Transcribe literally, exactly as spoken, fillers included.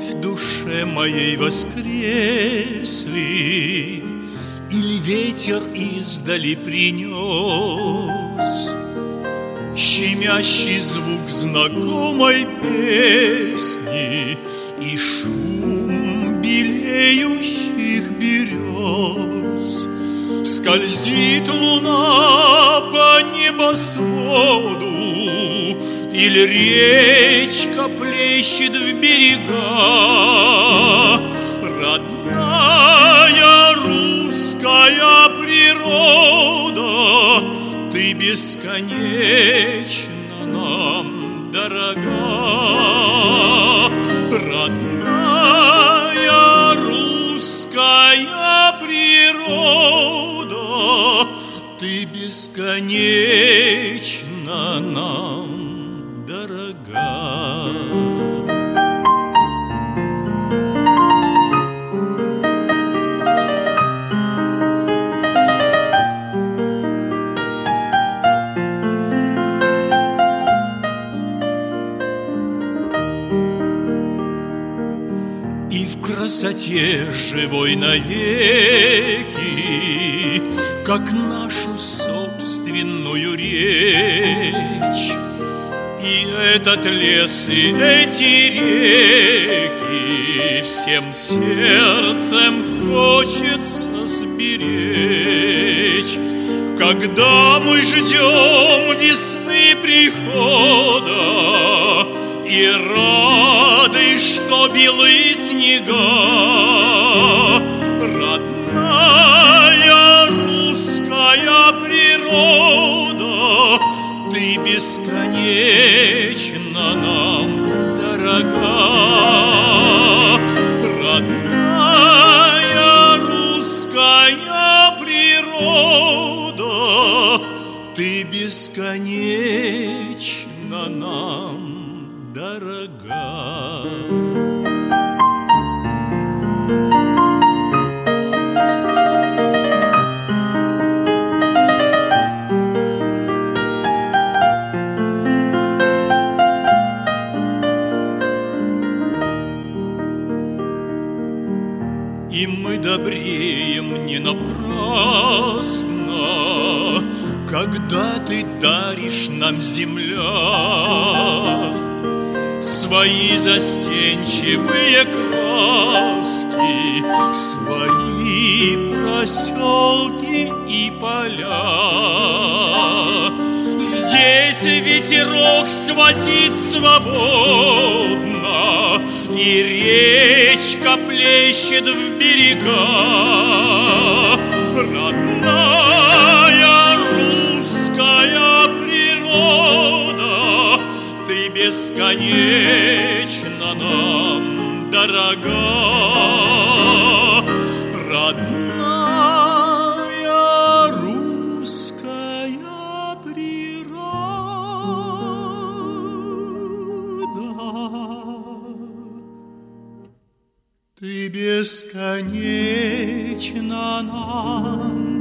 вновь душе моей воскресли, или ветер издали принес щемящий звук знакомой песни и шум белеющих берез. Скользит луна по небосводу, или речка плещет в берега. Родная русская природа, ты бесконечно нам дорога. Родная русская природа, ты бесконечно нам дорога. И в красоте живой навеки, как нашу собственную речь, и этот лес, и эти реки всем сердцем хочется сберечь. Когда мы ждем весны прихода и рады, что белы снега, родная русская природа, ты бесконечно нам дорога. Родная русская природа, ты бесконечно нам дорога. И мы добреем не напрасно, когда ты даришь нам, земля, свои застенчивые краски, свои проселки и поля. Здесь ветерок сквозит свободно, и речка плещет в берега. Родная русская природа, ты бесконечно нам дорога. Родная русская природа, ты бесконечно нам